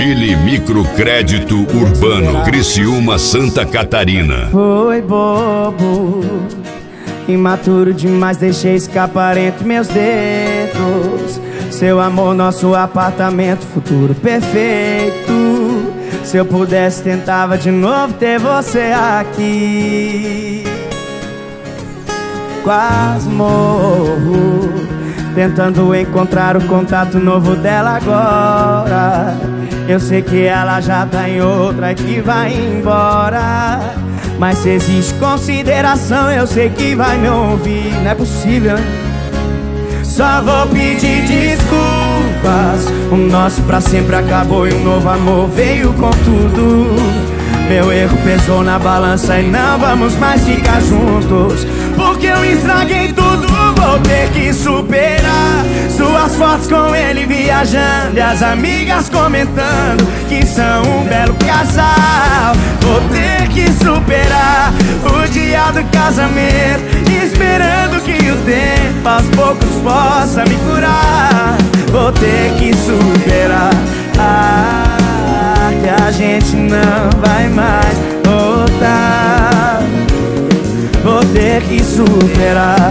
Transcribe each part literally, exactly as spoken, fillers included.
Chile Microcrédito Urbano, Criciúma, Santa Catarina. Foi bobo, imaturo demais, deixei escapar entre meus dedos. Seu amor, nosso apartamento, futuro perfeito. Se eu pudesse, tentava de novo ter você aqui. Quase morro, tentando encontrar o contato novo dela agora. Eu sei que ela já tá em outra e que vai embora. Mas se existe consideração, eu sei que vai me ouvir. Não é possível, hein? Só vou pedir desculpas. O nosso pra sempre acabou e um novo amor veio com tudo. Meu erro pesou na balança e não vamos mais ficar juntos. Porque eu estraguei tudo, vou ter que superar. Suas fotos com ele viajando e as amigas comentando que são um belo casal. Vou ter que superar o dia do casamento, esperando que o tempo aos poucos possa me curar. Vou ter que superar, ah, que a gente não vai mais voltar. Vou ter que superar,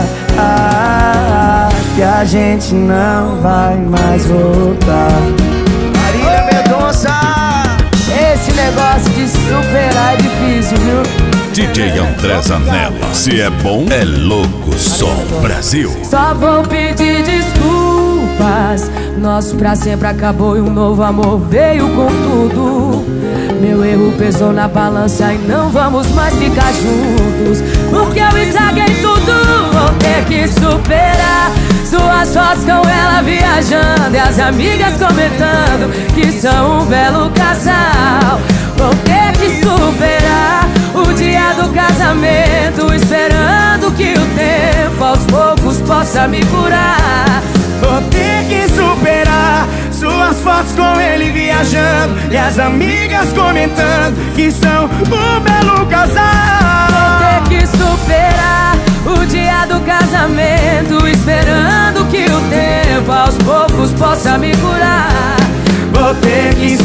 ah, que a gente não vai mais voltar. Marília Mendonça! Esse negócio de superar é difícil, viu? D J André Zanella, se é bom, é louco, só Brasil. Só vou pedir desculpas. Nosso pra sempre acabou e um novo amor veio com tudo. Meu erro pesou na balança e não vamos mais ficar juntos. Porque eu estraguei tudo, vou ter que superar. Suas fotos com ela viajando e as amigas comentando que são um belo casal. Vou ter que superar o dia do casamento, esperando que o tempo aos poucos possa me curar. Vou ter que superar suas fotos com ele viajando e as amigas comentando que são um belo casal. Vou ter que superar o dia do casamento, esperando que o tempo aos poucos possa me curar. Vou ter que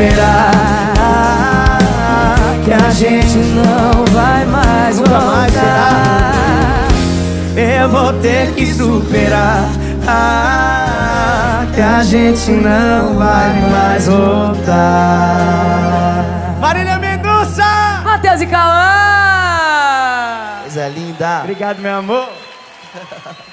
superar, que a gente não vai mais voltar. Eu vou ter que superar, ah, que a gente não vai mais voltar. Marília Mendonça! Matheus e Cauã! Coisa linda! Obrigado, meu amor.